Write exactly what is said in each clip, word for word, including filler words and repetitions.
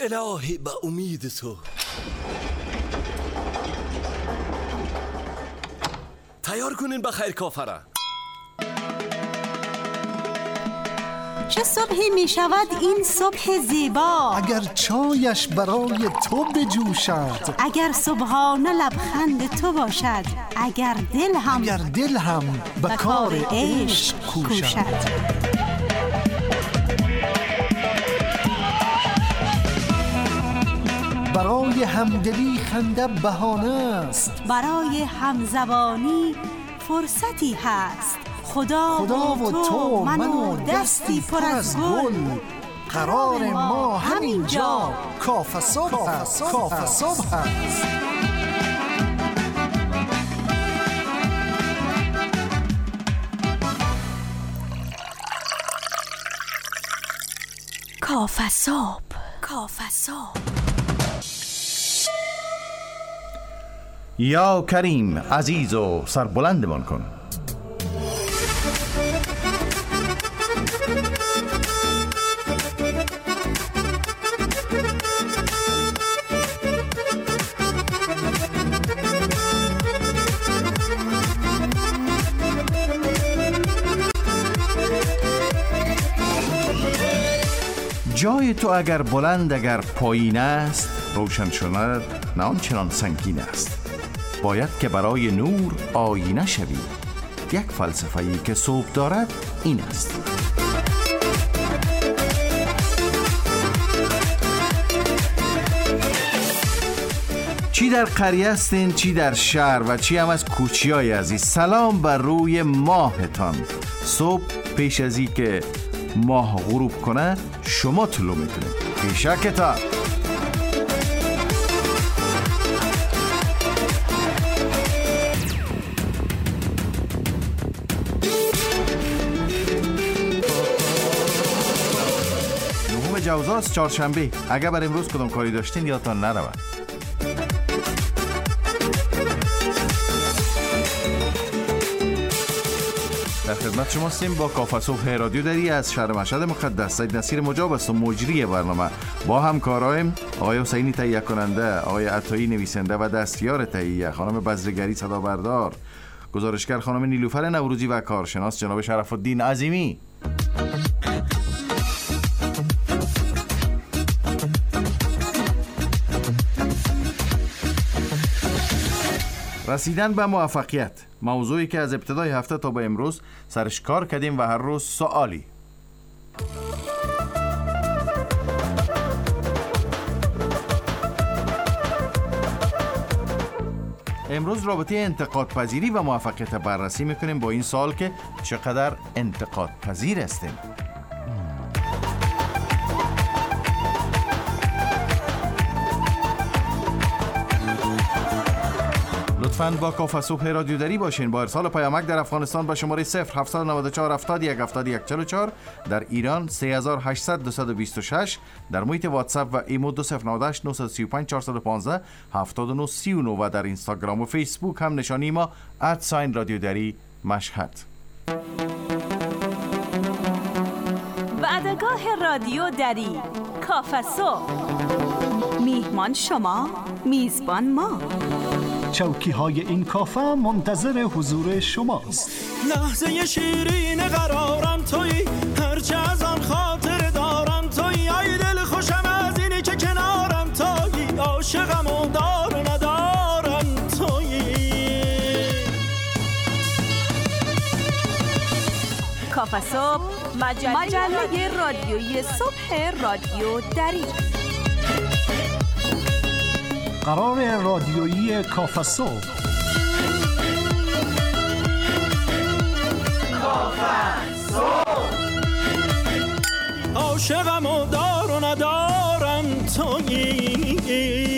الهی به امید تو. تیار کنین بخیر کافره. چه صبحی می شود این صبح زیبا، اگر چایش برای تو بجوشد، اگر صبحانه لبخند تو باشد، اگر دل هم اگر دل هم به کار عشق کوشد. برای همدلی خنده بهانه است، برای همزبانی فرصتی هست. خدا, خدا و تو من و دستی پر از گل، قرار ما همین جا کافه صبح است. کافه صبح است. کافه صبح. کافه صبح. یا کریم عزیز و سربلندمان کن. جای تو اگر بلند اگر پایین است، روشن شدن نه آنچنان سنگین است. باید که برای نور آینه شوی. یک فلسفه‌ای که صبح دارد این است: چی در قریه استین، چی در شهر و چی هم از کوچیای عزیز، سلام بر روی ماهتان. صبح پیش از این که ماه غروب کنه شما طلوع میکنه. پیشکتا نهم جوزاست، چهارشنبه. اگر بر امروز کدام کاری داشتین یادتان نرود. در خدمت شما هستیم با کافه صبح رادیو دری از شهر مشهد مقدس. سید نصیر مجاب است و مجری برنامه. با همکارایم آقای حسینی تهیه کننده، آقای عطایی نویسنده و دستیار تهیه، خانم بزرگری صدا بردار، گزارشگر خانم نیلوفر نوروزی و کارشناس جناب شرف الدین عظیمی. رسیدن به موفقیت، موضوعی که از ابتدای هفته تا به امروز سرش کار کردیم و هر روز سوالی. امروز رابطه انتقاد پذیری و موفقیت بررسی میکنیم با این سوال که چقدر انتقاد پذیر هستیم. لطفاً با کافه صبح رادیو دری باشین. با ارسال پیامک در افغانستان به شماره صفر هفت نه چهار هفتاد یک هفتاد یک چهار چهار، در ایران سه هزار و هشتصد دویست و بیست و شش، در محیط واتساپ و ایمو دو صفر نه هشت نه سه پنج چهار یک پنج هفتاد و نه سی و نه و در اینستاگرام و فیسبوک هم نشانی ما ادساین رادیو دری مشهد. وعدگاه رادیو دری، کافه صبح. میهمان شما، میزبان ما. چوکی های این کافه منتظر حضور شماست. لحظه شیرین قرارم تویی، هرچه از آن خاطر دارم تویی. ای دل خوشم از اینی که کنارم تویی، عاشقم و دار و ندارم تویی. کافه صبح، مجله, مجله رادیویی صبح رادیو دری. قرار رادیویی کافه صبح. کافه صبح. عاشقم و دار و ندارم تویی.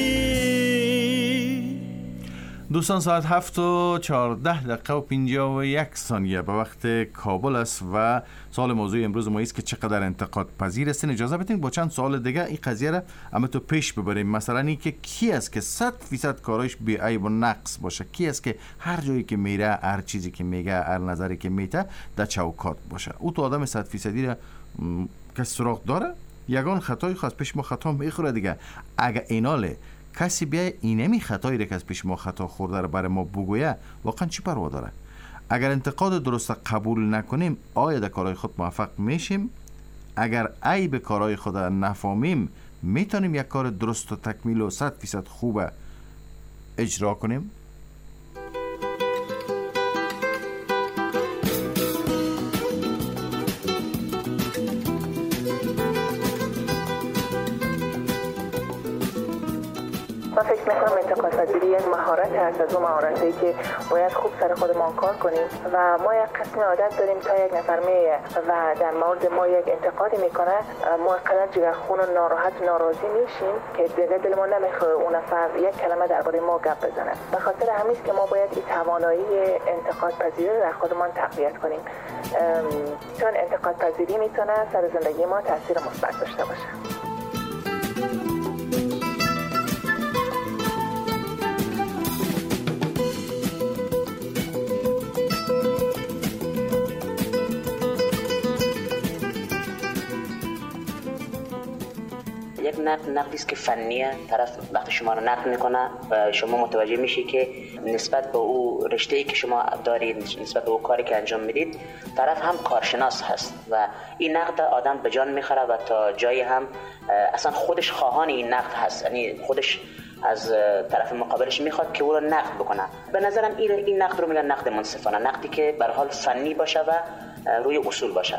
دوستان ساعت هفت و چهارده دقیقه و پنجاه و یک ثانیه به وقت کابل است و سوال موضوع امروز ما است که چقدر انتقاد پذیر هستین. اجازه بدین با چند سوال دیگه این قضیه را اما تو پیش ببریم. مثلا این که کی است که صد فیصد کارش بی عیب و نقص باشه؟ کی است که هر جایی که میره، هر چیزی که میگه، هر نظری که میته در چوکات باشه؟ او تو آدم صد فیصدی را کس سراغ داره؟ یگان خطای خاص پیش ما خطا میخوره دیگه. اگه ایناله کسی بیا اینمی خطایی را که از پیش ما خطا خورده رو برای ما بگویه، واقعا چی پروا داره؟ اگر انتقاد درست قبول نکنیم آیا در کارهای خود موفق میشیم؟ اگر عیب کارهای خود نفهمیم میتونیم یک کار درست و تکمیل و صد فیصد خوبه اجرا کنیم؟ من فکر میکنم انتقادپذیری یک مهارت هست از اون مهارتایی که باید خوب سر خودمان کار کنیم و ما یک قسم عادت داریم تا یک نفر میه و در مورد ما یک انتقادی میکنه ما قدر جگرخون و ناراحت و ناراضی میشیم که دیگه دل ما نمیخواد اون نفر یک کلمه درباره ما گپ بزنه. به خاطر همین است که ما باید این توانایی انتقادپذیری رو در خودمان تقویت کنیم چون انتقادپذیری میتونه سر زندگی ما تاثیر مثبت داشته باشه. یک نقد نقدی است که فنیه. طرف وقتی شما رو نقد میکنه و شما متوجه میشی که نسبت به او رشته‌ای که شما دارید، نسبت به او کاری که انجام میدید، طرف هم کارشناس هست و این نقد آدم به جان میخوره و تا جایی هم اصلا خودش خواهان این نقد هست، یعنی خودش از طرف مقابلش میخواد که او رو نقد بکنه. به نظرم این این نقد رو میگن نقد منصفانه، نقدی که به هر حال فنی باشه و روی اصول باشه.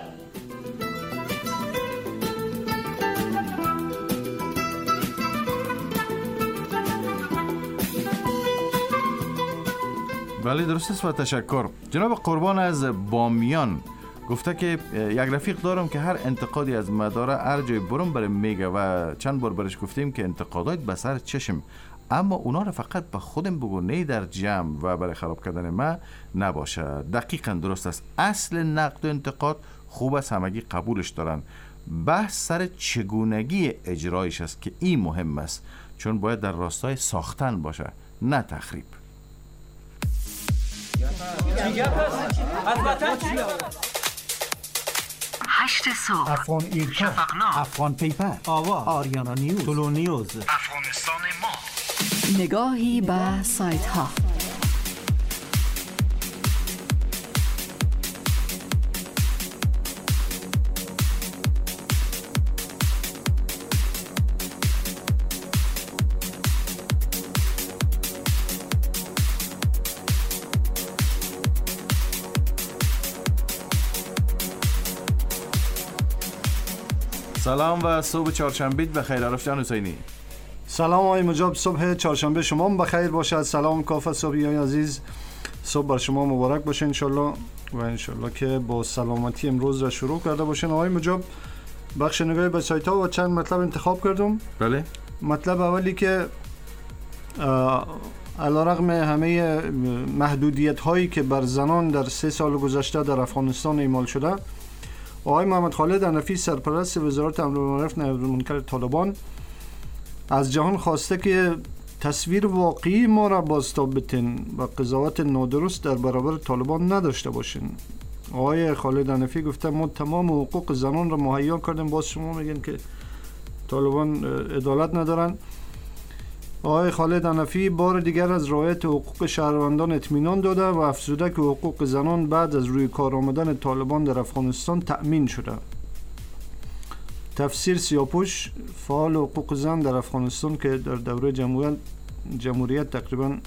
بله درست است و تشکر. جناب قربان از بامیان گفته که یک رفیق دارم که هر انتقادی از مداره هر جای برم برای میگه و چند بار برش گفتیم که انتقادات به سر چشم، اما اونا رو فقط به خودم بگو، نه در جمع و برای خراب کردن ما نباشه. دقیقاً درست است. اصل نقد و انتقاد خوب است، همگی قبولش دارن. بحث سر چگونگی اجرایش است که این مهم است، چون باید در راستای ساختن باشه نه تخریب. هشت صبح افغان ایرکا، افغان پیپر، آوا، آریانا نیوز، طلو نیوز، افغانستان ما. نگاهی به سایت ها. سلام و صبح چهارشنبه بخیر. عارف جان حسینی. سلام آقای مجاب، صبح چهارشنبه شما بخیر باشد. سلام کافه صبحی های عزیز، صبح بر شما مبارک باشه انشالله و انشالله که با سلامتی امروز را شروع کرده باشین. آقای مجاب بخش نگاهی به سایت ها و چند مطلب انتخاب کردم. بله. مطلب اولی که علیرغم همه محدودیت هایی که بر زنان در سه سال گذشته در افغانستان اعمال شده، آقای محمد خالد حنفی سرپرست وزارت امر بالمعروف نهی عن المنکر طالبان از جهان خواسته که تصویر واقعی ما را بازتاب بتین و قضاوت نادرست در برابر طالبان نداشته باشین. آقای خالد حنفی گفته ما تمام حقوق زنان را مهیا کردیم، باز شما میگین که طالبان عدالت ندارن. آقای خالد حنفی بار دیگر از رعایت حقوق شهروندان اطمینان داده و افزوده که حقوق زنان بعد از روی کار آمدن طالبان در افغانستان تأمین شده. تفسیر سیاپوش، فعال حقوق زن در افغانستان که در دوره جمهوریت جمهوریت تقریبا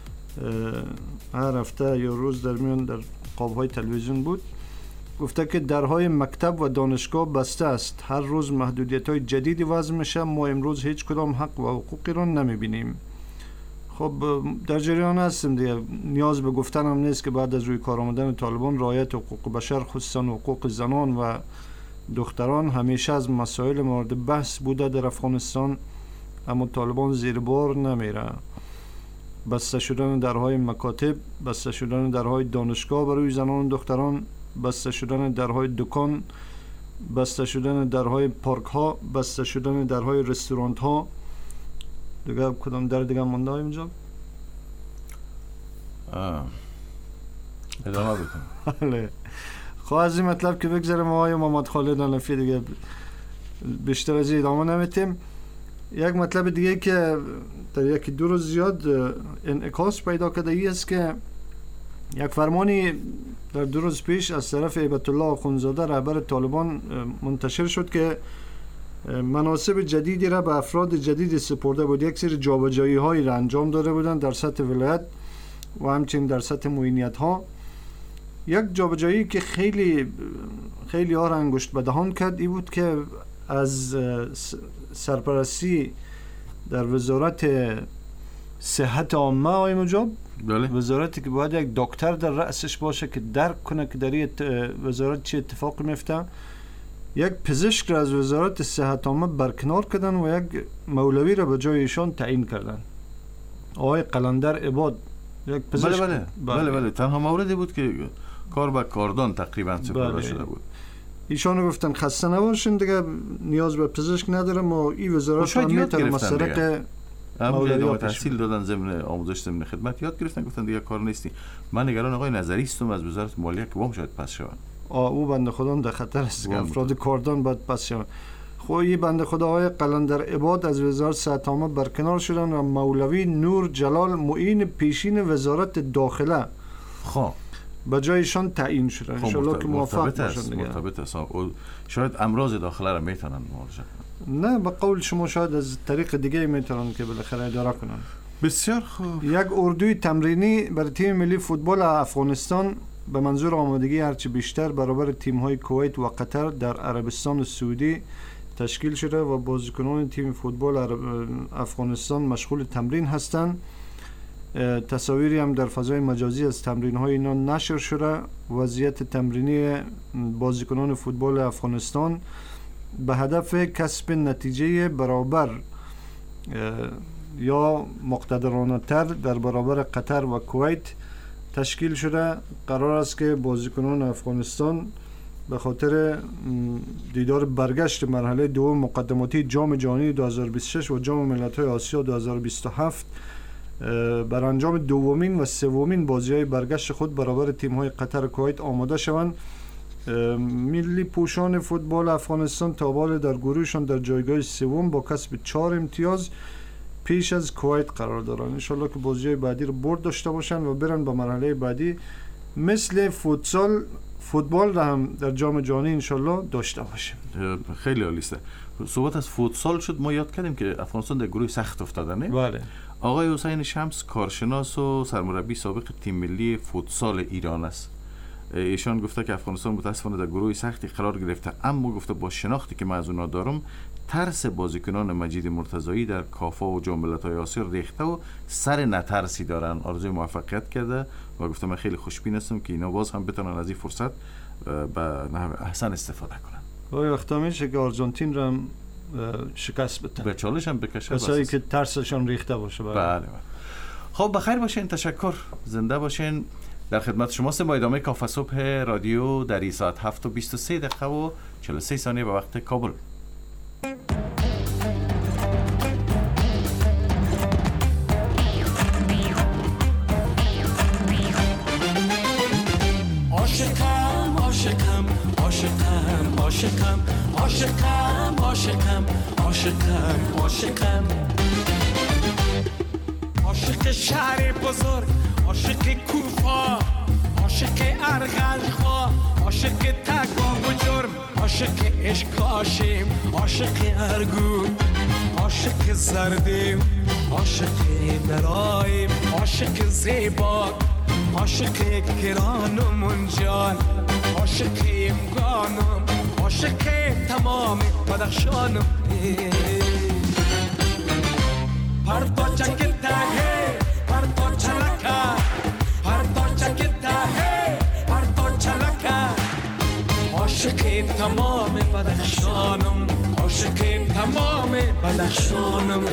هر هفته یا روز در میان در قابهای تلویزیون بود، گفته که درهای مکتب و دانشگاه بسته است، هر روز محدودیت‌های جدیدی وضع میشه، ما امروز هیچ کدام حق و حقوقی را نمیبینیم. خب در جریان هستیم دیگه، نیاز به گفتن هم نیست که بعد از روی کار آمدن طالبان رعایت حقوق بشر خصوصا حقوق زنان و دختران همیشه از مسائل مورد بحث بوده در افغانستان، اما طالبان زیر بار نمیره. بسته شدن درهای مکاتب، بسته شدن درهای دانشگاه برای زنان و دختران، بسته شدن درهای دکان، بسته شدن درهای پارک ها، بسته شدن درهای رستوران ها. دیگه کدام در دیگه مونده های اینجا؟ ادامه بکن. خب از این مطلب که بگذارم آقای محمد خالد حنفی دیگه بیشتر از ادامه نمیتیم. یک مطلب دیگه که در یکی دو روز زیاد انعکاس پیدا کرده ای است که یک فرمانی در دو روز پیش از طرف هیبت الله آخوندزاده رهبر طالبان منتشر شد که مناصب جدیدی را به افراد جدید سپرده بود. یک سری جابجایی هایی را انجام داده بودند در سطح ولایت و همچنین در سطح معینیت ها. یک جابجایی که خیلی خیلی ها را انگشت به دهان کرد این بود که از سرپرستی در وزارت صحت عامه آقای مجاب، بله. وزارتی که باید یک دکتر در رأسش باشه که درک کنه که در این وزارت چه اتفاق میفته، یک پزشک را از وزارت صحت عامه برکنار کردن و یک مولوی را به جای ایشان تعیین کردن، آقای قلندر عباد. یک پزشک بله بله. بله بله تنها موردی بود که کار به کاردان تقریبا سپرده بله. شده بود. ایشانو گفتن خسته نباشین دیگه، نیاز به پزشک ندارم و این وزارت هم میتونه مسرق مولوی تحصیل دادن ضمن آموزش ضمن خدمت یاد گرفتن، گفتن دیگه کار نیستی. من نگران آقای نظری هستم از وزارت مالیه که وام شاید پس شوند. آ او بنده خدا در خطر است که افراد کاردان باید پس شوند. خب این بنده خدا آقای قلندر عباد از وزارت صحت عامه برکنار شدن و مولوی نور جلال معین پیشین وزارت داخله خب به جایشان تعیین شدن. ان شاء الله که موفق باشن دیگه. مرتبط است. شاید امراض داخله را میتونن مراجعه کنن. نه به قول شما شاید از طریق دیگه میتونن که بالاخره اداره کنن. بسیار خوب. یک اردوی تمرینی برای تیم ملی فوتبال افغانستان به منظور آمادگی هرچی بیشتر برابر تیم‌های کویت و قطر در عربستان سعودی تشکیل شده و بازیکنان تیم فوتبال افغانستان مشغول تمرین هستند. تصاویری هم در فضای مجازی از تمرین‌های اینا نشر شده. وضعیت تمرینی بازیکنان فوتبال افغانستان به هدف کسب نتیجه برابر یا مقتدرانه تر در برابر قطر و کویت تشکیل شده. قرار است که بازیکنان افغانستان به خاطر دیدار برگشت مرحله دوم مقدماتی جام جهانی دو هزار و بیست و شش و جام ملت‌های آسیا دو هزار و بیست و هفت بر انجام دومین و سومین بازی‌های برگشت خود برابر تیم‌های قطر و کویت آماده شوند. ملی پوشان فوتبال افغانستان تا حال در گروهشان در جایگاه سوم با کسب چهار امتیاز پیش از کویت قرار دارند. ان شاء الله که بازی‌های بعدی رو برد داشته باشن و برن به مرحله بعدی مثل فوتسال فوتبال را هم در جام جهانی ان شاء الله داشته باشیم. خیلی عالی است. صحبت از فوتسال شد، ما یاد کردیم که افغانستان در گروه سخت افتاده نه؟ بله. آقای حسین شمس کارشناس و سرمربی سابق تیم ملی فوتسال ایران است. ایشان گفته که افغانستان متاسفانه در گروه سختی قرار گرفته، اما گفته با شناختی که من از اونا دارم ترس بازیکنان مجید مرتضایی در کافا و جام ملت‌های آسیا ریخته و سر نترسی دارن. آرزوی موفقیت کرده و گفته من خیلی خوشبین هستم که اینا باز هم بتونن از این فرصت به نحو احسن استفاده کنن. وای وقتا میشه که آرژانتین را شکست بده، به چالش هم بکشه، کسایی که ترسشان ریخته باشه. بله بله. خب بخیر باشین، تشکر، زنده باشین. در خدمت شما است با ادامه کافه صبح رادیو در این ساعت هفت و بیست و سه دقیقه و چهل و سه ثانیه به وقت کابل. عاشقم عاشقم عاشقم عاشقم عاشقم عاشقم عاشقم عاشقم عاشق شهر بزرگ، عاشق کوفا، عاشق ارغنخا، عاشق تگام و جرم، عاشق اشکاشیم، عاشق ارگو، عاشق زردیم، عاشق برایم، عاشق زیبا، عاشق گران و منجان، عاشق امگانم، عاشق تمام بدخشانم. پرتا چکتا ہے پرتا چلکا پرتا چکتا ہے پرتا چلکا عاشق تمام بدخشانم عاشق تمام بدخشانم.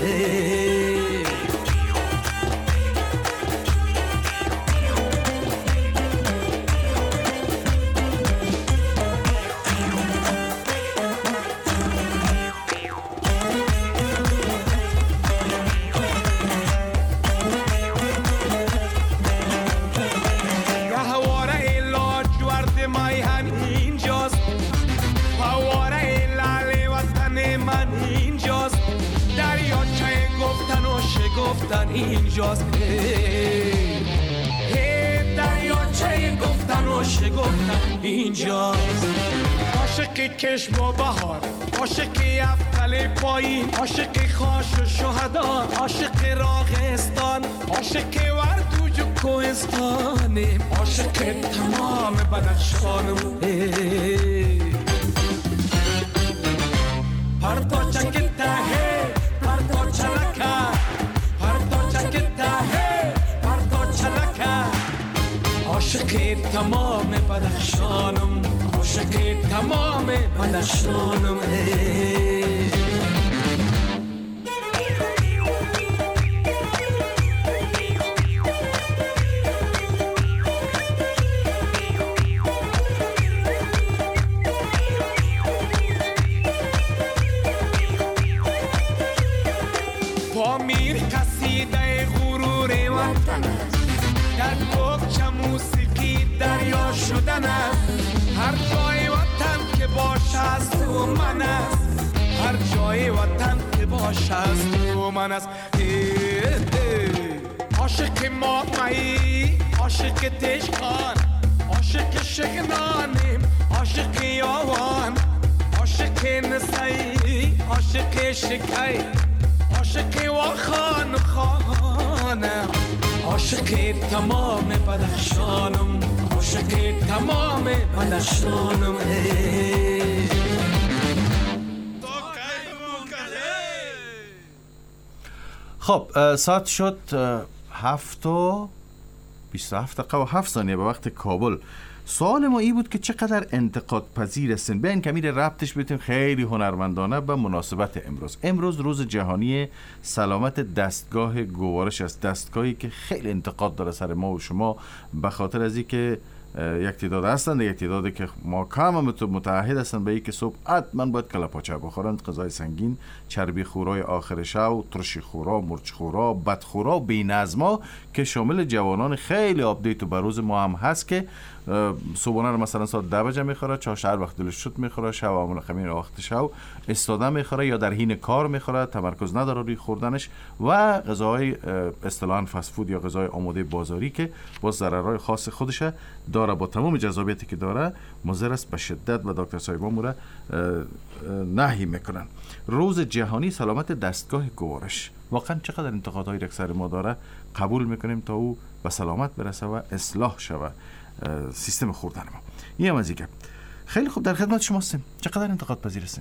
گفتن اینجاست، دریاچه گفتن و شگفتن اینجاست. عاشق کشم و بهار، عاشق افتل پایین، عاشق خاش و شهدا، عاشق راغستان، عاشق وردوج و کوهستانیم، عاشق تمام بدخشانم. پرتو چکتا ہے پرتو چلکا، پرتو چکتا ہے پرتو چلکا، عاشق تمام بدخشانم، عاشق تمام بدخشانم. پامیر قصیده غرور وطن است، در کوچه موسیقی دریا شدن است. هر جای وطن که باشه است او من است، هر جای وطن که باشه است او من است. عاشق ماهی، عاشق دشخان، عاشق شگنانیم، عاشق یاوان، عاشق نسایی، عاشق شکی، عاشق و خان خانم، عاشق تمام بدخشانم، عاشق تمام بدخشانم. خب ساعت شد هفت و بیست و هفت دقیقه و هفت ثانیه به وقت کابل. سوال ما این بود که چقدر انتقاد پذیر هستین. بیاین کمی ربطش بدیم خیلی هنرمندانه به مناسبت امروز. امروز روز جهانی سلامت دستگاه گوارش است، دستگاهی که خیلی انتقاد داره سر ما و شما به خاطر از اینکه یک تعداد هستند، یک تعدادی که ما کام متعهد هستند به اینکه صبح حتما باید کله پاچه بخورند، غذای سنگین، چربی خورای آخر شب، ترشی خورا، مرچ خورا، بدخورا و بی‌نظما که شامل جوانان خیلی آپدیت و بروز ما هم هست که صبحانه رو مثلا ساعت ده بجه میخوره، چاش هر وقت دلش شد میخوره، شب همون خمیر وقت شب استاده میخوره یا در حین کار میخوره، تمرکز نداره روی خوردنش، و غذاهای اصطلاحاً فست فود یا غذای آماده بازاری که با ضررهای خاص خودشه داره، با تمام جذابیتی که داره مضر است به شدت و دکتر صاحبا مو را نهی میکنن. روز جهانی سلامت دستگاه گوارش واقعا چقدر انتقادهای اکثر ما داره قبول میکنیم تا او به سلامت برسه و اصلاح شود سیستم خوردن ما. این هم از این. خیلی خوب، در خدمت شما هستیم. چقدر انتقاد پذیر هستیم؟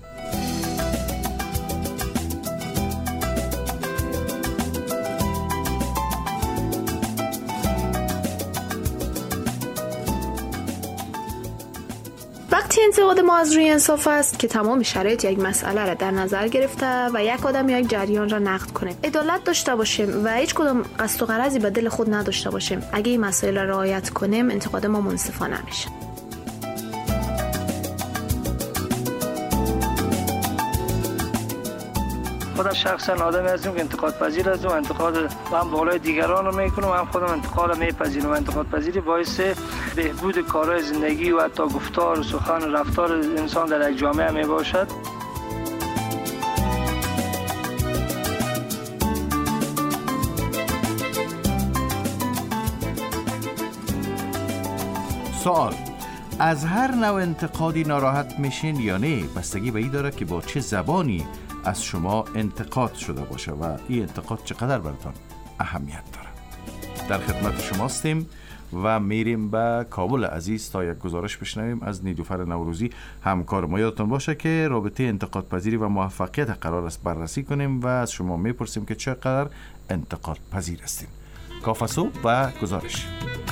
وقتی انتقاد ما از روی انصاف است که تمام شرایط یک مسئله را در نظر گرفته و یک آدم یا یک جریان را نقد کنیم، عدالت داشته باشیم و هیچ کدام قصد و غرضی به دل خود نداشته باشیم، اگه این مسائل را رعایت کنیم انتقاد ما منصفانه میشه. خودم شخصا آدمی هستم که انتقاد پذیر هستم و انتقاد هم بالای دیگران رو میکنم و هم خودم انتقاد میپذیرم. انتقاد پذیری باعث بهبود کارهای زندگی و حتی گفتار و سخن و رفتار انسان در یک جامعه می باشد. سوال: از هر نوع انتقادی ناراحت میشین یا نه؟ بستگی به این داره که با چه زبانی از شما انتقاد شده باشه و این انتقاد چقدر براتون اهمیت داره. در خدمت شما هستیم و میریم به کابل عزیز تا یک گزارش بشنویم از نیلوفر نوروزی همکار ما. یادتون باشه که رابطه انتقاد پذیری و موفقیت قرار است بررسی کنیم و از شما میپرسیم که چقدر انتقاد پذیر هستین. کافسو و گزارش.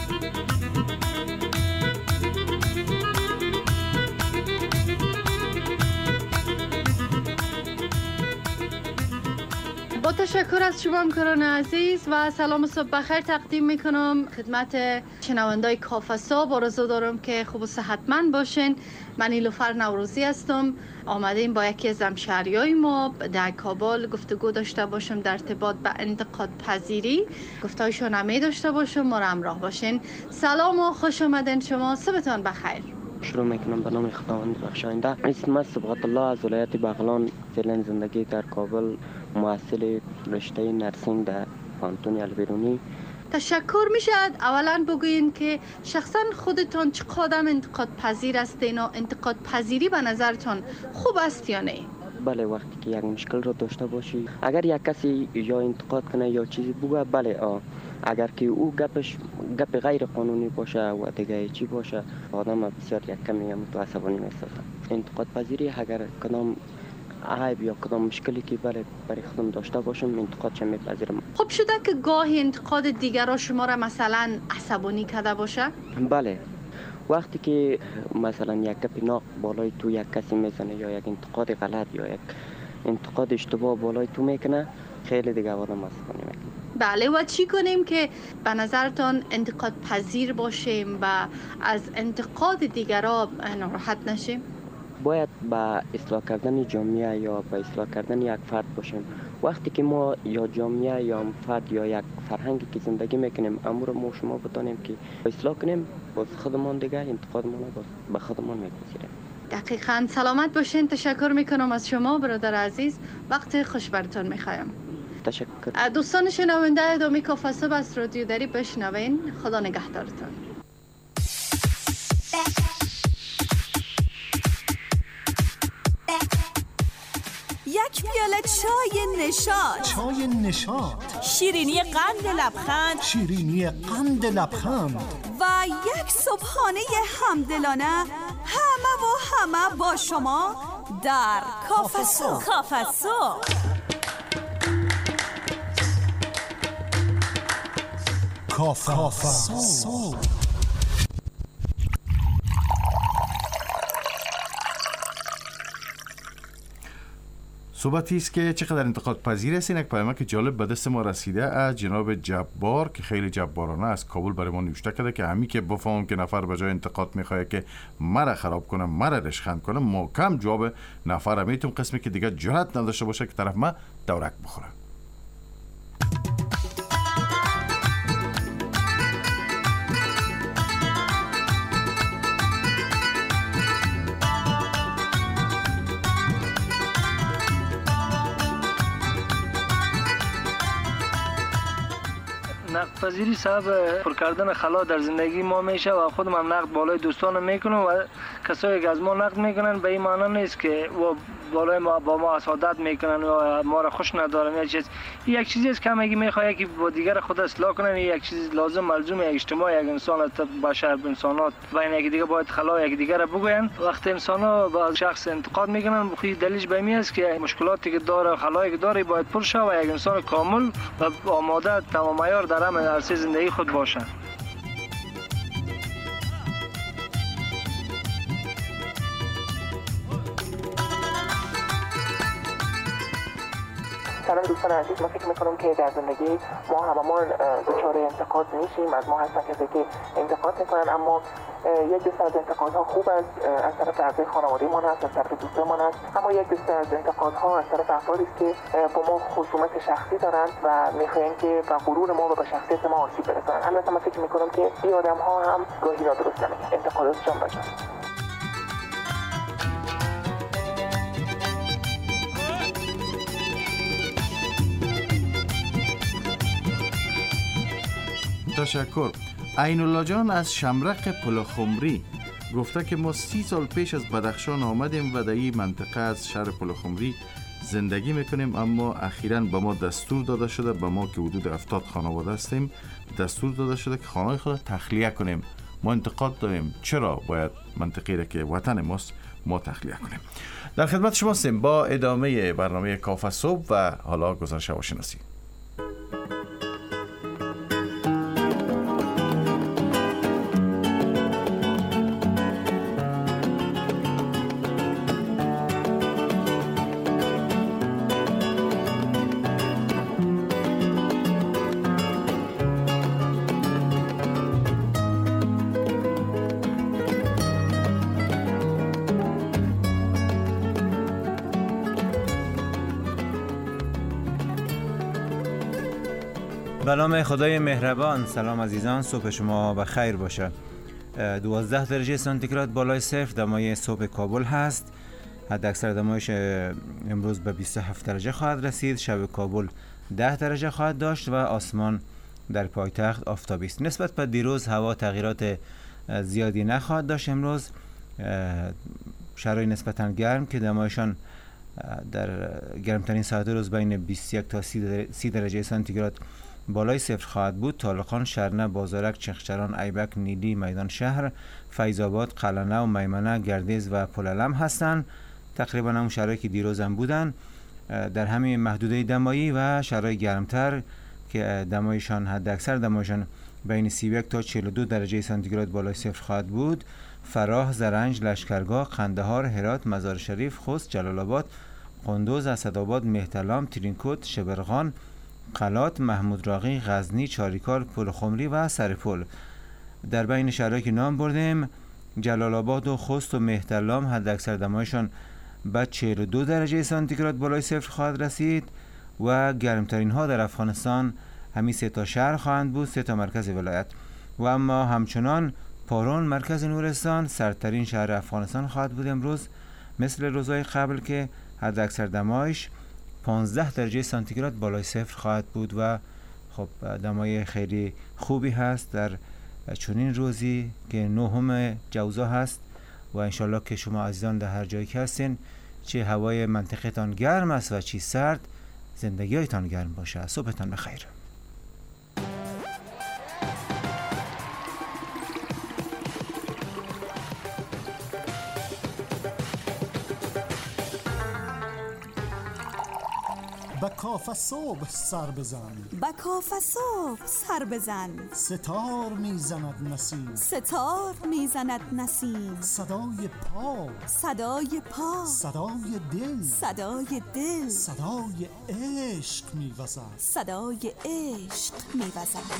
با تشکر از شما همکاران عزیز و سلام و صبح بخیر تقدیم میکنم خدمت شنوندای کافسا. آرزو دارم که خوب و صحتمند باشین. من نیلوفر نوروزی هستم. آمدیم با یکی از همشهریای ما در کابل گفتگو داشته باشم در ارتباط به انتقاد پذیری. گفتایشون هم داشته باشم، ما را همراه باشین. سلام و خوش آمدین شما. صبحتان بخیر. شروع میکنم به نام خداوند بخشاینده. اسم من صبغت الله از ولایت بغلان، فعلا زندگی در کابل، محصل رشته نرسینگ در پانتون البرونی. تشکر میشد. اولا بگوین که شخصا خودتان چقدر انتقاد پذیر هستین و انتقاد پذیری به نظرتان خوب است یا نه؟ بله، وقتی که یک مشکل رو داشته باشی، اگر یک کسی یا انتقاد کنه یا چیزی بگه، بله آه. اگر که او گپش گپ غیر قانونی باشه و دیگه چی باشه، آدم بسیار یک کمی متعصبانه می‌احساسه. انتقاد پذیری اگر کدام عیب یا کدام مشکلی که برای برای خودم داشته باشم، انتقاد چه میپذیرم. خب شده که گاهی انتقاد دیگران شما را مثلا عصبانی کرده باشه؟ بله، وقتی که مثلا یک گپ ناق بالای تو یک کسی میزنه یا یک انتقاد غلط یا یک انتقاد اشتباه بالای تو میکنه، خیلی دیگه آدم عصبانی میکنه. بله، و چی کنیم که به نظرتان انتقاد پذیر باشیم و از انتقاد دیگران ناراحت نشیم؟ باید با اصلاح کردن جامعه یا با اصلاح کردن یک فرد باشیم. وقتی که ما یا جامعه یا فرد یا یک فرهنگی که زندگی میکنیم، امور ما شما بتانیم که اصلاح کنیم، باز خودمان دیگه انتقادمان رو به خودمان میپذیریم. دقیقاً. سلامت باشین. تشکر میکنم از شما برادر عزیز. وقت خوش براتون میخوایم. تشکر. دوستان شنونده ادامه کافه صبح از رادیو دری بشنوین. خدا نگهدارتان. یک پیاله چای نشاط، چای نشاط، شیرینی قند لبخند، شیرینی قند لبخند و یک صبحانه همدلانه، همه و همه با شما در کافه صبح. کافه صبح. کافه صبح. صحبتی است که چقدر انتقاد پذیر است. یک پیامک جالب به دست ما رسیده از جناب جبار که خیلی جبارانه از کابل برای ما نوشته کرده که همین که بفهمم که نفر به جای انتقاد میخواد که مرا خراب کنه، مرا رشخند کنه، محکم جواب نفر میتونم، قسمی که دیگه جرأت نداشته باشه که طرف ما دورک بخوره. نقد پذیری سبب پر کردن خلا در زندگی ما میشه و خودم هم نقد بالای دوستانم میکنم و کسایی که از ما نقد میکنن به این معنی نیست که و بالای ما با ما حسادت میکنن و ما را خوش ندارن یا چیز. یک چیزی است که همگی میخواد که با دیگر خود اصلاح کنن. یک چیز لازم ملزوم یک اجتماع، یک انسان از بشر انسانات بین یک دیگه باید خلا یک دیگر را بگوین. وقتی انسان ها با شخص انتقاد میکنن، بخوی دلیلش به این است که مشکلاتی که داره، خلایی که داره باید پر شه و یک انسان کامل و آماده تمام عیار در همه عرصه زندگی خود باشه. سلام دوستان عزیز، من فکر میکنم که در زندگی ما هممون دچار انتقاد میشیم. از ما هستن کسی که انتقاد میکنن، اما یک دسته از انتقادها خوب است، از طرف اعضای خانواده‌مان است، از طرف دوستانمان است، اما یک دسته از انتقادها از طرف افرادی است که با ما خصومت شخصی دارند و میخواین که به غرور ما و به شخصیت ما آسیب برسانند. البته من فکر میکنم که این آدم‌ها هم گاهی نادرست نمیگن، انتقاداتشان بجاست. تشکر. عین الله جان از شمرق پلخمری گفته که ما سی سال پیش از بدخشان آمدیم و در این منطقه از شهر پلخمری زندگی میکنیم، اما اخیراً به ما دستور داده شده، به ما که حدود هفتاد خانواده هستیم، دستور داده شده که خانه خود تخلیه کنیم. ما انتقاد داریم چرا باید منطقی را که وطن ماست ما تخلیه کنیم. در خدمت شما هستیم با ادامه برنامه کافه صبح و حالا گزارش هواشناسی. به نام خدای مهربان. سلام عزیزان، صبح شما بخیر باشه. دوازده درجه سانتیگراد بالای صفر دمای صبح کابل هست. حد اکثر دمایش امروز به بیست و هفت درجه خواهد رسید. شب کابل ده درجه خواهد داشت و آسمان در پایتخت آفتابی است. نسبت به دیروز هوا تغییرات زیادی نخواهد داشت. امروز شرایط نسبتاً گرم که دمایشان در گرمترین ساعت روز بین بیست و یک تا سی درجه سانتیگراد بالای صفر خواهد بود. طالقان، شرنه، بازارک، چخچران، ایبک، نیلی، میدان شهر، فیض‌آباد، قلعه و میمنه، گردیز و پلالم هستند. تقریبا همون شرایطی که دیروز هم بودن در همین محدوده دمایی و شرایط گرمتر که دمایشان حد اکثر دمایشان بین سی و یک تا چهل و دو درجه سانتیگراد بالای صفر خواهد بود. فراه، زرنج، لشکرگاه، قندهار، هرات، مزار شریف، خوست، جلال آباد، قندوز، اسدآباد، مهترلام، ترینکوت، شبرغان، قلات، محمود راغی، غزنی، چاریکار، پل خمری و سرپل. در بین شهرهایی که نام بردیم جلال آباد و خوست و مهترلام حد اکثر دمایشان به چهل و دو درجه سانتیگراد بالای صفر خواهد رسید و گرمترین ها در افغانستان همین سه تا شهر خواهند بود، سه تا مرکز ولایت. و اما همچنان پارون مرکز نورستان سردترین شهر افغانستان خواهد بود امروز، مثل روزهای قبل که حد اکثر دمایش پانزده درجه سانتیگراد بالای صفر خواهد بود و خب دمای خیلی خوبی هست در چنین روزی که نهم جوزا هست و انشالله که شما عزیزان در هر جایی که هستین چه هوای منطقه‌تان گرم است و چی سرد، زندگیتان گرم باشه. صبحتان بخیر. با کاف صبح سر بزن، با کاف صبح سر بزن، ستار میزند نسیم، ستار میزند نسیم، صدای پا، صدای پا، صدای دل، صدای دل، صدای عشق میوزد، صدای عشق میوزد.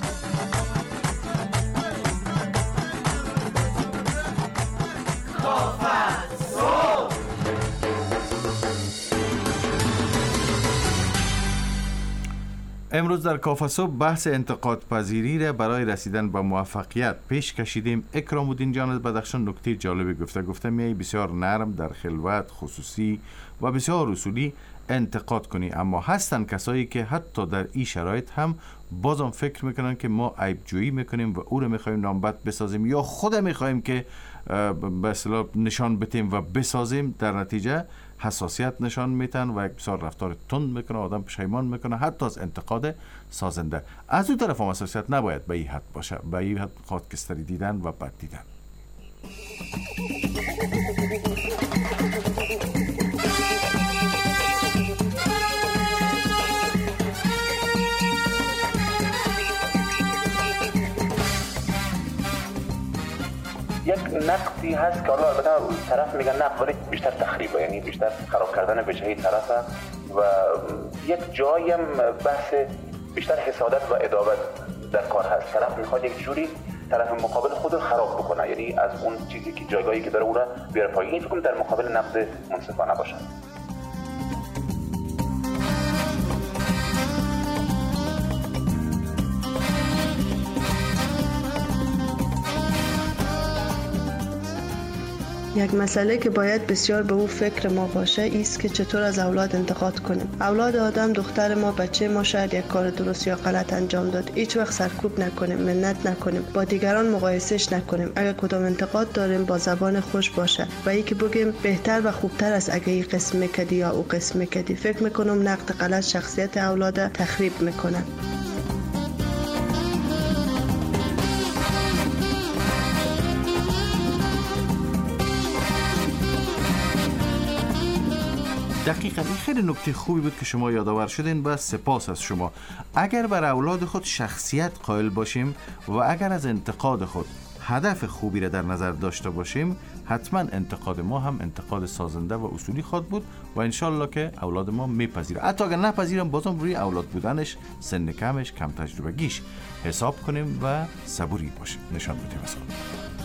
کاف صبح. امروز در کاف صبح بحث انتقاد پذیری را برای رسیدن به موفقیت پیش کشیدیم. اکرام الدین جان از بدخشان نکته جالبی گفته گفته میای بسیار نرم در خلوت، خصوصی و بسیار اصولی انتقاد کنی، اما هستن کسایی که حتی در این شرایط هم بازم فکر میکنن که ما عیب جویی میکنیم و او رو میخوایم نامبد بسازیم یا خود میخوایم که به اصطلاح نشان بدیم و بسازیم. در نتیجه حساسیت نشان میتن و بسیار رفتار تند میکنه، آدم پشیمان میکنه حتی از انتقاد سازنده. از اون طرف هم حساسیت نباید به این حد باشه، به این حد خاکستری دیدن و بد دیدن. یک نقدی هست که حالا البته طرف میگن نقد ولی بیشتر تخریبه، یعنی بیشتر خراب کردن وجهه طرفه و یک جایم بحث بیشتر حسادت و عداوت در کار هست. طرف میخواد یک جوری طرف مقابل خود رو خراب بکنه، یعنی از اون چیزی که جایگاهی که داره او را بیاره پایین. این فکر در مقابل نقد منصفانه باشه. یک مسئله که باید بسیار به او فکر ما باشه ایست که چطور از اولاد انتقاد کنیم. اولاد آدم، دختر ما، بچه ما شاید یک کار درست یا غلط انجام داد، هیچ وقت سرکوب نکنیم، منت نکنیم، با دیگران مقایسهش نکنیم. اگر کدام انتقاد داریم با زبان خوش باشه و ای که بگیم بهتر و خوبتر است اگه این قسم میکدی یا او قسم میکدی. فکر میکنم نقد غلط شخصیت اولاد تخریب میکنه. دقیقاً این خیلی نکته خوبی بود که شما یادآور شدین و سپاس از شما. اگر بر اولاد خود شخصیت قائل باشیم و اگر از انتقاد خود هدف خوبی را در نظر داشته باشیم، حتما انتقاد ما هم انتقاد سازنده و اصولی خواهد بود و انشالله که اولاد ما میپذیره. حتی اگر نپذیرم بازم روی اولاد بودنش، سن کمش، کم تجربگیش حساب کنیم و صبوری باشیم، نشان بدیم از خود.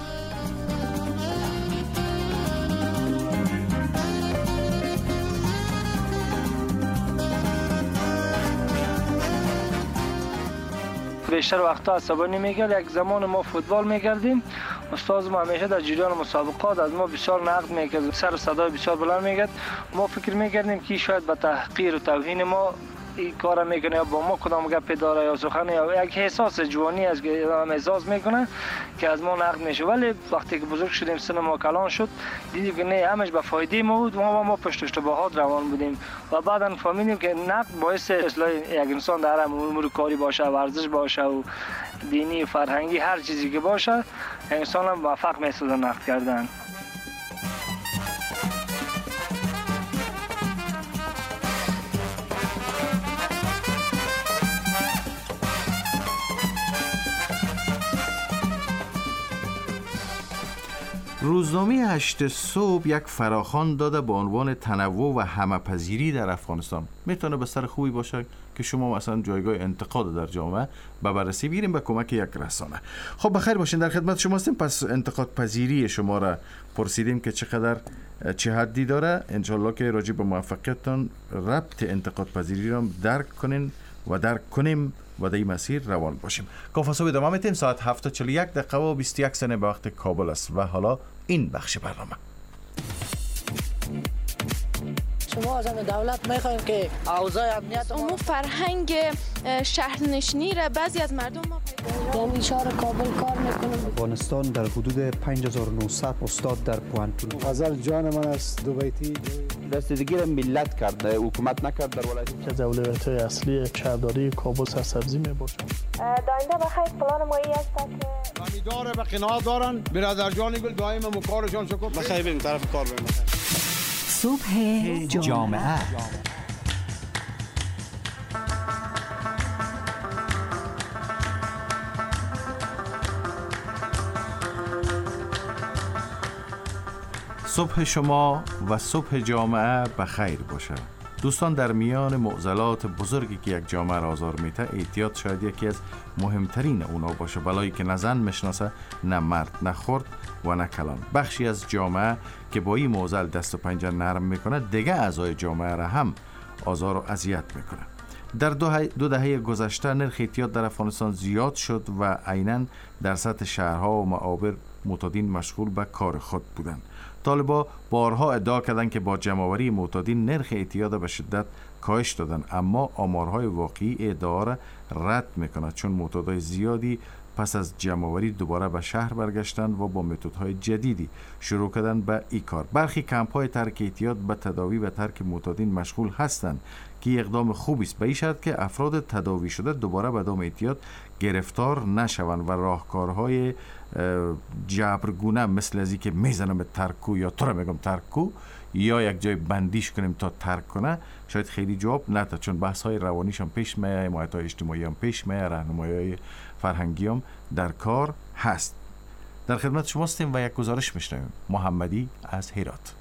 بیشتر وقتا عصبانی میگرد. یک زمان ما فوتبال میکردیم، استاد ما همیشه در جریان مسابقات از ما بسیار نقد میکرد، سر و صدای بسیار بلند میکرد. ما فکر میکردیم که شاید به تحقیر و توهین ما این کار میکنه یا با ما کدام گپ داره یا سخن یا یک احساس جوانی است که آدم احساس میکنه که از ما نقد میشه. ولی وقتی که بزرگ شدیم سن ما کلان شد دیدیم که نه همش به فایده ما بود، ما ما پشت اشتباهات روان بودیم و بعدا فهمیدیم که نقد باعث اصلاح یک انسان در امور کاری باشه، ورزش باشه و دینی فرهنگی هر چیزی که باشه انسان هم موفق میشه نقد کردن. روزنامه هشت صبح یک فراخوان داده با عنوان تنوع و همه‌پذیری در افغانستان. میتونه بستر خوبی باشه که شما مثلا جایگاه انتقاد در جامعه به بررسی بیاریم به کمک یک رسانه. خب بخیر باشین، در خدمت شما هستیم. پس انتقاد پذیری شما را پرسیدیم که چقدر چه حدی داره. انشالله که راجع به موفقیتتان ربط انتقاد پذیری را درک کنین و درک کنیم و در این مسیر روان باشیم. کافه صبح ادامه میدیم. ساعت هفت و چهل و یک دقیقه و بیست و یک ثانیه به وقت کابل است و حالا این بخش برنامه. شما از دولت میخوایم که اوضاع امنیت اون فرهنگ شهرنشینی را بعضی از مردم ما در اشاره کابل کار میکنیم. افغانستان در حدود پنج هزار و نهصد استاد در پوهنتون. غزل جان من است دو بیتی رسیدگی را ملت کرده، حکومت نکرد در ولایت که اولویت اصلی شهرداری کابل سرسبزی میباشد. داینده بخیر پلان مایی است که امیدواره به قناعت دارن برادر جان گل دائم مکارشان شکر بخیر بریم طرف کار بریم. صبح جامعه صبح شما و صبح جامعه بخیر باشه. دوستان، در میان معضلات بزرگی که یک جامعه را آزار میده، اعتیاد شاید یکی از مهمترین اونا باشه. بلایی که نه زن میشناسه، نه مرد، نه خرد و نه کلان. بخشی از جامعه که با این معضل دست و پنجه نرم میکنه، دیگه اعضای جامعه را هم آزار و اذیت میکنه. در دو, دو دهه گذشته نرخ اعتیاد در افغانستان زیاد شد و عیناً در سطح شهرها و معابر معتادین مشغول به کار خود بودند. طالبا بارها ادعا کردند که با جمع‌آوری معتادین نرخ اعتیاد به شدت کاهش دادن، اما آمارهای واقعی ادعا را رد میکند، چون معتادای زیادی پس از جمع‌آوری دوباره به شهر برگشتند و با متدهای جدیدی شروع کردن به این کار. برخی کمپ‌های ترک اعتیاد به تداوی و ترک معتادین مشغول هستند که اقدام خوبی است، به این شرط که افراد تداوی شده دوباره به دام اعتیاد گرفتار نشوند و راهکارهای جبرگونه مثل ازی که میزنم به ترکو یا تو را میگم ترکو یا یک جای بندیش کنیم تا ترک کنه شاید خیلی جواب نده، چون بحث های روانیش هم پیش میه، حمایت های اجتماعی هم پیش میه، راهنمایی های فرهنگی هم در کار هست. در خدمت شما هستیم و یک گزارش میشنویم. محمدی از هرات.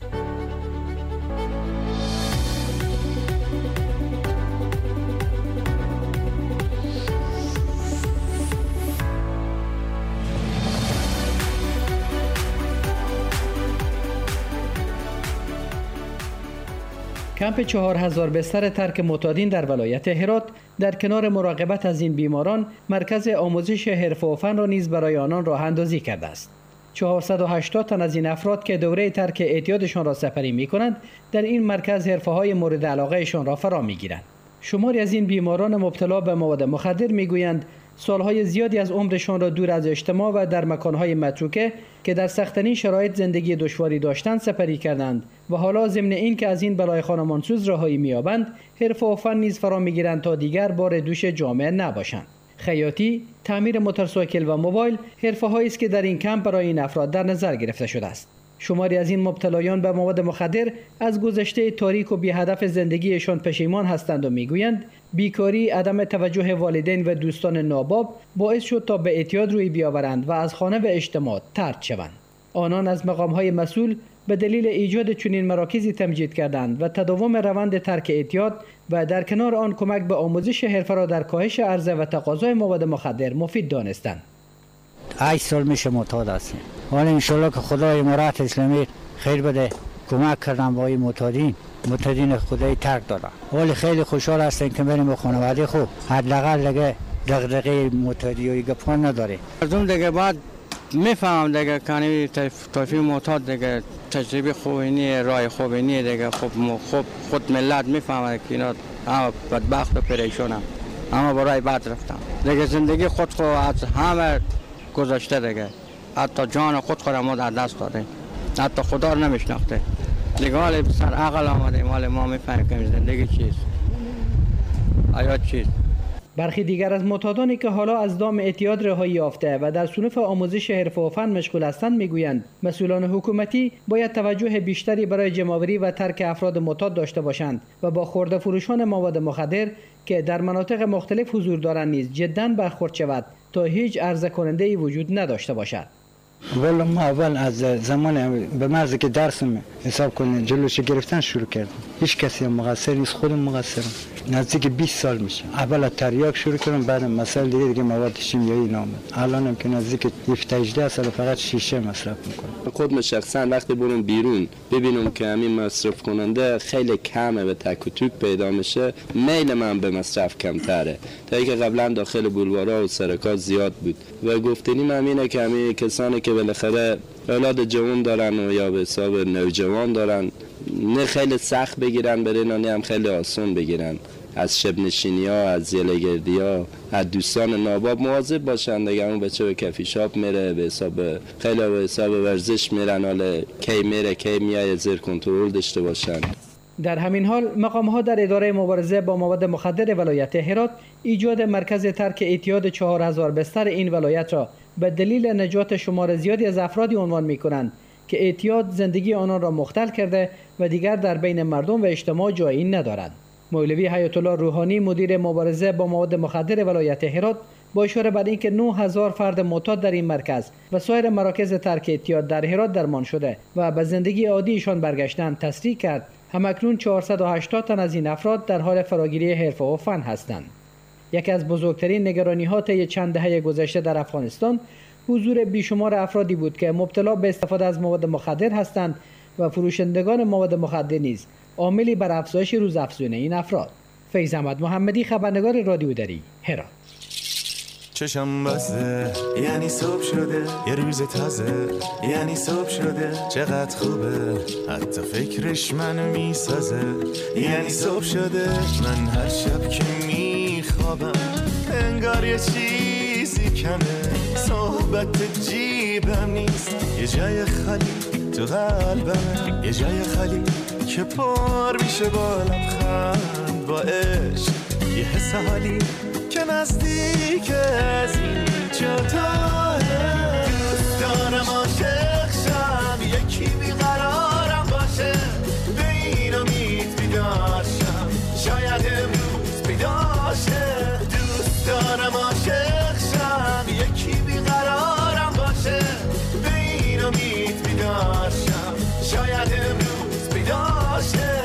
کمپ چهار هزار بستر ترک معتادین در ولایت هرات در کنار مراقبت از این بیماران مرکز آموزش حرفه و فن را نیز برای آنان راه اندازی کرده است. چهارصد و هشتاد تن از این افراد که دوره ترک اعتیادشان را سپری می کنند در این مرکز حرفه های مورد علاقهشان را فرا می گیرند. شماری از این بیماران مبتلا به مواد مخدر می گویند سالهای زیادی از عمرشان را دور از اجتماع و در مکانهای متروکه که در سخت‌ترین شرایط زندگی دشواری داشتند سپری کردند و حالا ضمن این که از این بلای خانمانسوز رهایی می‌یابند، حرفه و فن نیز فرا می‌گیرند تا دیگر بار دوش جامعه نباشند. خیاطی، تعمیر موتورسایکل و موبایل حرفه‌هایی است که در این کمپ برای این افراد در نظر گرفته شده است. شماری از این مبتلایان به مواد مخدر از گذشته تاریک و بی هدف زندگیشان پشیمان هستند و میگویند بیکاری، عدم توجه والدین و دوستان ناباب باعث شد تا به اعتیاد روی بیاورند و از خانه و اجتماع طرد شوند. آنان از مقام‌های مسئول به دلیل ایجاد چنین مراکزی تمجید کردند و تداوم روند ترک اعتیاد و در کنار آن کمک به آموزش حرفه را در کاهش عرضه و تقاضای مواد مخدر مفید دانستند. هشت سال میشه معتاد هستیم. ولی انشالله که خدای امارات اسلامی خیر بده کمک کردن با این معتادین معتادین خدای ترک دارن. ولی خیلی خوشحال هستیم که بریم به خانواده خوب حداقل دیگه دغدغه معتادی و گپا نداره. مردم دیگه بعد میفهم دیگه کنی طایفه معتاد دیگه تجربه خوبی نیه، راه خوبی نیه دیگه. خب خب خود ملت میفهمه که اینا اما بدبخت و پریشانم، اما برای بعد رفتم دیگه. زندگی خود خو از همه گذشته دیگه، حتی جان خود خود ما در دست داده، حتی خدا رو نمیشناخته دیگه. حالا سر عقل آمده، مال ما میفهمیم که زندگی چیست، حیات چیست. برخی دیگر از معتادانی که حالا از دام اعتیاد رهایی یافته و در صنف آموزش حرفه و فن مشغول هستند میگویند مسئولان حکومتی باید توجه بیشتری برای جمع‌آوری و ترک افراد معتاد داشته باشند و با خرده فروشان مواد مخدر که در مناطق مختلف حضور دارند نیز جداً برخورد شود تا هیچ عرضه کننده‌ای وجود نداشته باشد. والا ما اول از زمان به مرز که درسم حساب کنین جلوش گرفتن شروع کردم. هیچ کسی مقصر نیست، خودم مقصرم. نزدیک بیست سال میشه. اول تریاک شروع کردم، بعد مسائل دیگه دیگه مواد شیمیایی نامد. الانم که نزدیک هفده هجده سال فقط شیشه مصرف میکنم. خودم شخصا وقتی برم بیرون ببینم که همین مصرف کننده خیلی کمه و تک و توک پیدا میشه، میل من به مصرف کمتره تا اینکه قبلا داخل بولوارها و سرکات زیاد بود. و گفتنیم همینه که همین کسانی که بالاخره اولاد جوان دارن و یا به حساب نوجوان دارن، نه خیلی سخت بگیرن برای نه هم خیلی آسان بگیرن. از شب نشینی ها، از زیلگردی ها، از دوستان ناباب مواظب باشن دیگه. اون بچه به کافی شاپ میره، به حساب خیلی به حساب ورزش میرن، حالا کی میره کی میاد زیر کنترل داشته باشن. در همین حال مقام ها در اداره مبارزه با مواد مخدر ولایت هرات ایجاد مرکز ترک اعتیاد چهار هزار بستر این ولایت را به دلیل نجات شمار زیادی از افرادی عنوان می کنند که اعتیاد زندگی آنان را مختل کرده و دیگر در بین مردم و اجتماع جایی ندارد. مولوی حیات الله روحانی مدیر مبارزه با مواد مخدر ولایت هرات با اشاره بر اینکه نه هزار فرد معتاد در این مرکز و سایر مراکز ترک اعتیاد در هرات درمان شده و به زندگی عادیشان برگشتند تصریح کرد. همکنون چهارصد و هشتاد تن از این افراد در حال فراگیری حرفه و فن هستند. یکی از بزرگترین نگرانی‌ها طی چند دهه گذشته در افغانستان حضور بیشمار افرادی بود که مبتلا به استفاده از مواد مخدر هستند و فروشندگان مواد مخدر نیز عاملی بر افزایش روزافزون این افراد. فیض احمد محمدی، خبرنگار رادیو دری، هرات. چشم بسته یعنی صبح شده، یه روز تازه یعنی صبح شده، چقدر خوبه حتی فکرش منو میسازه. یعنی صبح شده، من هر شب که میخوابم انگار یه چیزی کمه، صحبت جیبم نیست، یه جای خالی تو قلبمه، یه جای خالی که پر میشه با لبخند، با عشق، یه حس حالی که نزدیک از این جاتاه. دوست دارم عاشق شم، یکی بیقرارم باشه، به این امید بیدار شم، شاید امروز بیدار شه. دوست دارم عاشق شم، یکی بیقرارم باشه، به این امید بیدار شم، شاید امروز بیدار شه.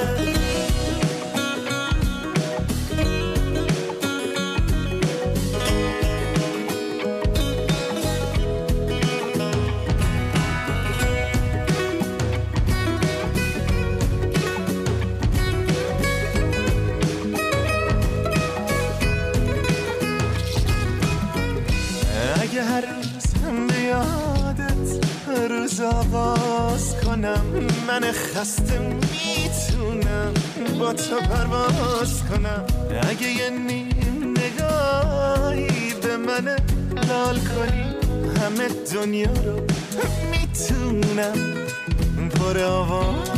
هر روز هم بیادت روز آغاز کنم، من خسته میتونم با تو پرواز کنم. اگه یه نیم نگاهی به من لال کنی، همه دنیا رو میتونم پر آواز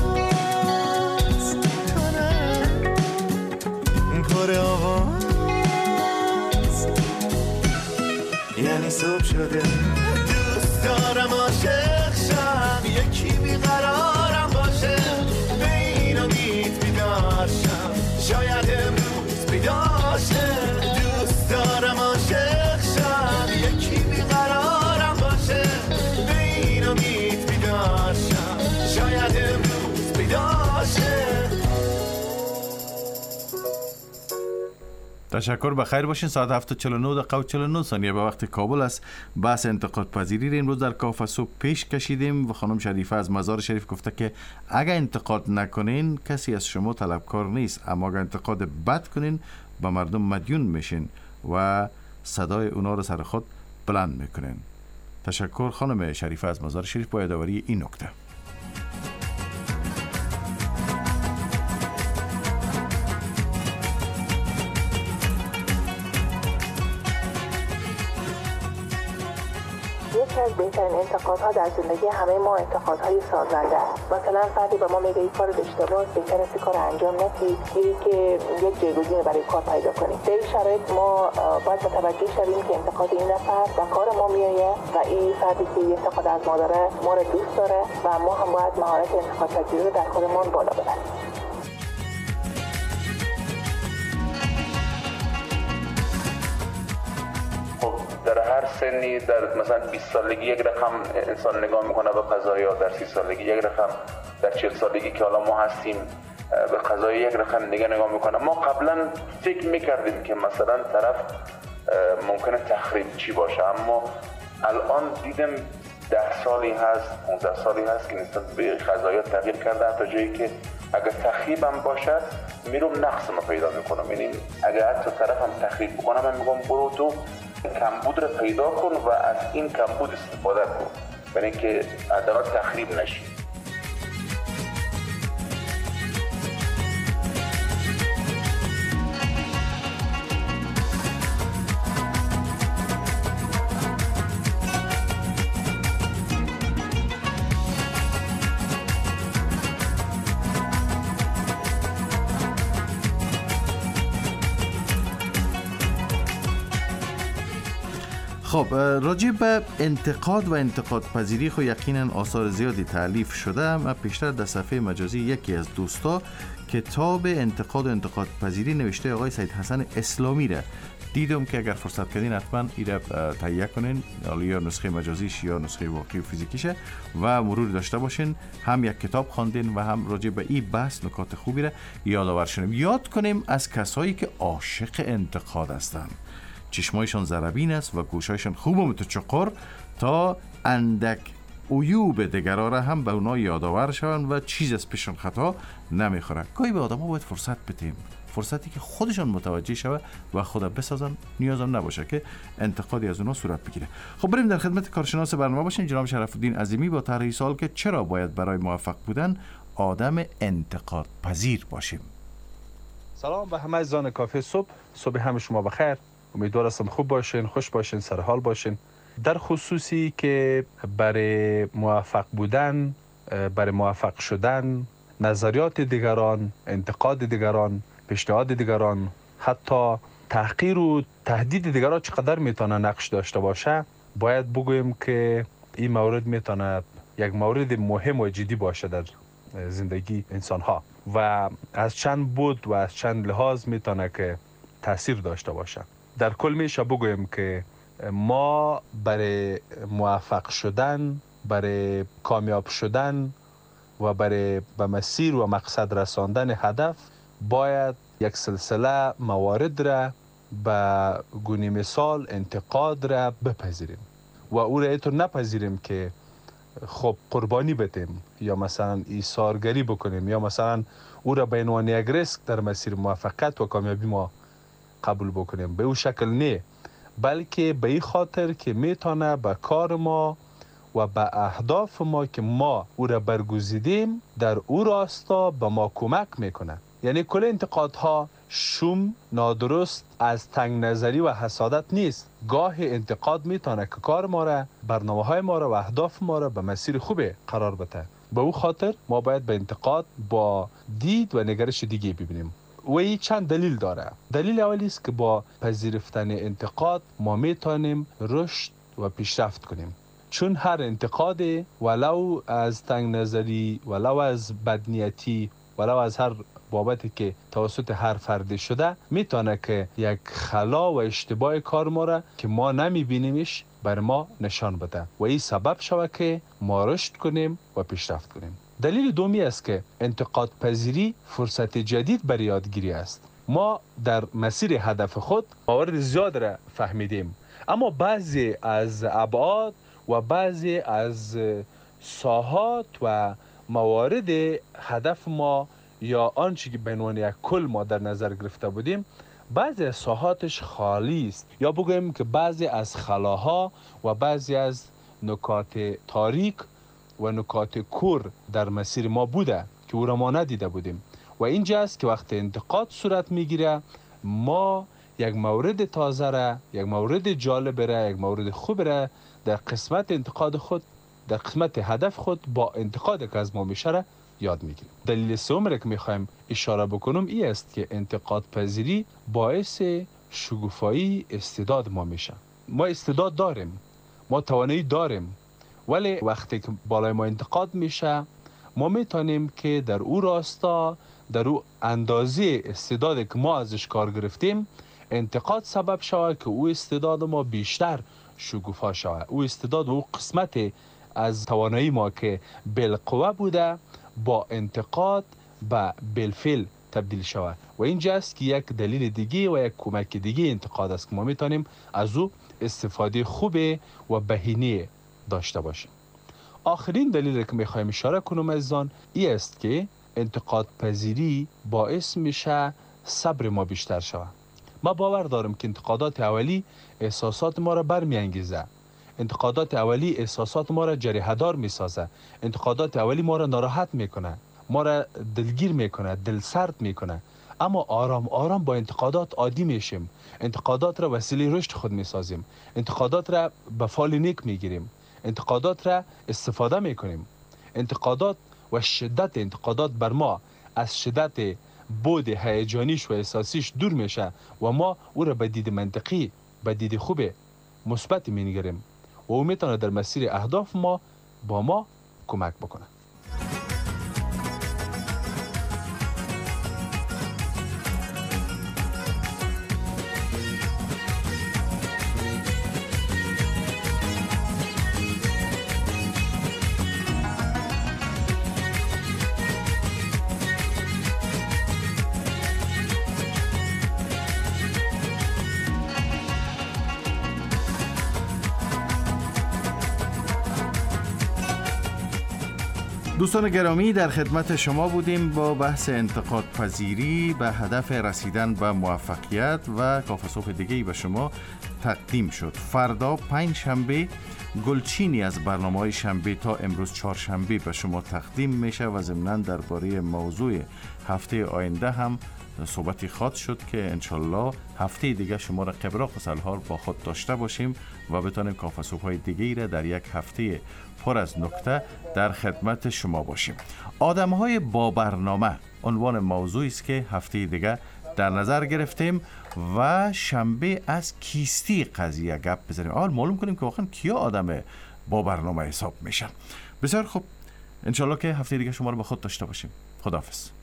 کنم، پر آواز. یعنی صبح شده، دوست دارم عاشق شم، یکی بیقرارم باشه، به این امید بیدار شم، شاید امروز بیدار شه. دوست دارم عاشق شم، یکی بیقرارم باشه، به این امید بیدار شم، شاید امروز بیدار شه. تشکر، بخیر باشین. ساعت هفت و چهل و نه دقیقه و چهل و نه ثانیه به وقت کابل است. بحث انتقاد پذیری را امروز در کافه صبح پیش کشیدیم و خانم شریفه از مزار شریف گفته که اگر انتقاد نکنین کسی از شما طلبکار نیست، اما اگر انتقاد بد کنین به مردم مدیون میشین و صدای اونا رو سر خود بلند میکنین. تشکر خانم شریفه از مزار شریف با یادآوری این نکته. یکی از بهترین انتقادها در زندگی همه ما انتقادهای سازنده است. مثلا فردی به ما میگه این کار اشتباهه، بهتر است کار انجام ندید، میگه که یک جایگزین برای کار پیدا کنید. در این شرایط ما باید متوجه شویم که انتقاد این فرد و کار ما میآید و این فردی که انتقاد از ما داره ما رو دوست داره و ما هم باید مهارت انتقاد پذیری رو در خودمان بالا ببریم. در هر سنی، در مثلا بیست سالگی یک رقم انسان نگاه میکنه به قضایا، در سی سالگی یک رقم، در چهل سالگی که حالا ما هستیم به قضای یک رقم دیگه نگاه میکنه. ما قبلا فکر میکردیم که مثلا طرف ممکنه تخریب چی باشه، اما الان دیدم ده سالی هست، پانزده سالی هست که نسبت به قضایا تغییر کرده، حتی جایی که اگر تخریب هم باشد میرم نقص ما پیدا میکنم. یعنی اگر حتی طرف هم تخریب بکنه من میگم برو تو کمبود رو پیدا کن و از این کمبود استفاده کن، برای اینکه حداقل تخریب نشی. خب راجع به انتقاد و انتقاد پذیری خو یقینا آثار زیادی تالیف شده. من پیشتر در صفحه مجازی یکی از دوستا کتاب انتقاد و انتقاد پذیری نوشته آقای سید حسن اسلامی را دیدم که اگر فرصت کردین حتما ایره تهیه کنین، یا نسخه مجازیش یا نسخه واقعی و فیزیکیشه و مرور داشته باشین. هم یک کتاب خواندین و هم راجع به این بحث نکات خوبی را یادآور شدیم. یاد کنیم از کسایی که عاشق انتقاد هستند. چشمایشان زربین است و گوشایشان خوب و متچقر تا اندک عیوب دیگران را هم به اونا یادآور شوند و چیز از پیشان خطا نمیخوره. گاهی به آدم‌ها باید فرصت بدیم، فرصتی که خودشان متوجه شوه و خود بسازن، نیازم نباشه که انتقادی از اونا صورت بگیره. خب بریم در خدمت کارشناس برنامه باشین جناب شرف‌الدین عظیمی با طرح سوال که چرا باید برای موفق بودن آدم انتقاد پذیر باشیم. سلام به همه عزیزان کافه صبح، صبح همه شما بخیر. امیدوار هستم خوب باشین، خوش باشین، سرحال باشین. در خصوصی که برای موفق بودن، برای موفق شدن، نظریات دیگران، انتقاد دیگران، پیشنهاد دیگران، حتی تحقیر و تهدید دیگران چقدر میتونه نقش داشته باشه، باید بگویم که این مورد میتونه یک مورد مهم و جدی باشه در زندگی انسان ها و از چند بود و از چند لحاظ میتونه که تاثیر داشته باشه. در کل میشه بگویم که ما برای موفق شدن، برای کامیاب شدن و برای به مسیر و مقصد رساندن هدف باید یک سلسله موارد را به گونه مثال انتقاد را بپذیریم و او را اینطور نپذیریم که خب قربانی بدیم یا مثلا ایثارگری بکنیم یا مثلا او را به عنوان یک ریسک در مسیر موفقیت و کامیابی ما قبول بکنیم. به او شکل نه، بلکه به این خاطر که میتونه به کار ما و به اهداف ما که ما او را برگزیدیم در او راستا به ما کمک میکنه. یعنی کل انتقادها شوم، نادرست، از تنگ نظری و حسادت نیست. گاه انتقاد میتونه که کار ما را، برنامه های ما را و اهداف ما را به مسیر خوبی قرار بده. به او خاطر ما باید به انتقاد با دید و نگرش دیگه ببینیم. و این چند دلیل داره. دلیل اولی است که با پذیرفتن انتقاد ما میتونیم رشد و پیشرفت کنیم، چون هر انتقاد ولو از تنگ نظری، ولو از بدنیتی، ولو از هر بابتی که توسط هر فرد شده میتونه که یک خلا و اشتباه کار ما را که ما نمیبینیمش بر ما نشان بده و این سبب شود که ما رشد کنیم و پیشرفت کنیم. دلیل دومی است که انتقاد پذیری فرصت جدید برای یادگیری است. ما در مسیر هدف خود موارد زیاد را فهمیدیم، اما بعضی از ابعاد و بعضی از ساحات و موارد هدف ما یا آنچه که به عنوان یک کل ما در نظر گرفته بودیم بعضی از ساحاتش خالی است، یا بگویم که بعضی از خلاها و بعضی از نکات تاریک و نکات کور در مسیر ما بوده که او را ما ندیده بودیم. و اینجاست که وقت انتقاد صورت میگیره ما یک مورد تازه را، یک مورد جالب را، یک مورد خوب را در قسمت انتقاد خود، در قسمت هدف خود با انتقاد که از ما میشه را یاد میگیریم. دلیل سوم را که میخوایم اشاره بکنم این است که انتقاد پذیری باعث شکوفایی استعداد ما میشه. ما استعداد داریم، ما توانایی داریم، ولی وقتی که بالای ما انتقاد میشه ما میتونیم که در او راستا، در او اندازه استعدادی که ما ازش کار گرفتیم انتقاد سبب شود که او استعداد ما بیشتر شکوفا شود. او استعداد و او قسمت از توانایی ما که بالقوه بوده با انتقاد به بالفعل تبدیل شود و اینجاست که یک دلیل دیگه و یک کمک دیگه انتقاد است که ما میتونیم از او استفاده خوب و بهینه داشته باشیم. آخرین دلیل که میخوایم اشاره کنم عزیزان این است که انتقاد پذیری باعث میشه صبر ما بیشتر شود. ما باور دارم که انتقادات اولی احساسات ما را برمیانگیزه. انتقادات اولی احساسات ما را جریحه‌دار میسازه. انتقادات اولی ما را ناراحت میکنه، ما را دلگیر میکنه، دلسرد میکنه. اما آرام آرام با انتقادات عادی میشیم. انتقادات را وسیله رشد خود میسازیم. انتقادات را به فال نیک میگیریم. انتقادات را استفاده میکنیم. انتقادات و شدت انتقادات بر ما از شدت بود هیجانیش و احساسیش دور میشه و ما او را به دید منطقی، به دید خوب مثبت می‌نگریم و او میتونه در مسیر اهداف ما با ما کمک بکنه. دوستان گرامی، در خدمت شما بودیم با بحث انتقاد پذیری به هدف رسیدن به موفقیت و کافه صبح دیگه‌ای به شما تقدیم شد. فردا پنج شنبه گلچینی از برنامه‌های شنبه تا امروز چهارشنبه به شما تقدیم میشه و ضمناً درباره موضوع هفته آینده هم صحبتی خواهد شد که انشالله هفته دیگه شما را قبراق و سلحال با خود داشته باشیم و بتانیم کافه صبح‌های دیگه‌ای را در یک هفته پر از نکته در خدمت شما باشیم. آدم‌های با برنامه عنوان موضوعی است که هفته دیگه در نظر گرفتیم و شنبه از کیستی قضیه گپ بزنیم. اول معلوم کنیم که واقعا کیا آدم با برنامه حساب میشن. بسیار خوب، انشالله که هفته دیگه شما رو با خود داشته باشیم. خداحافظ.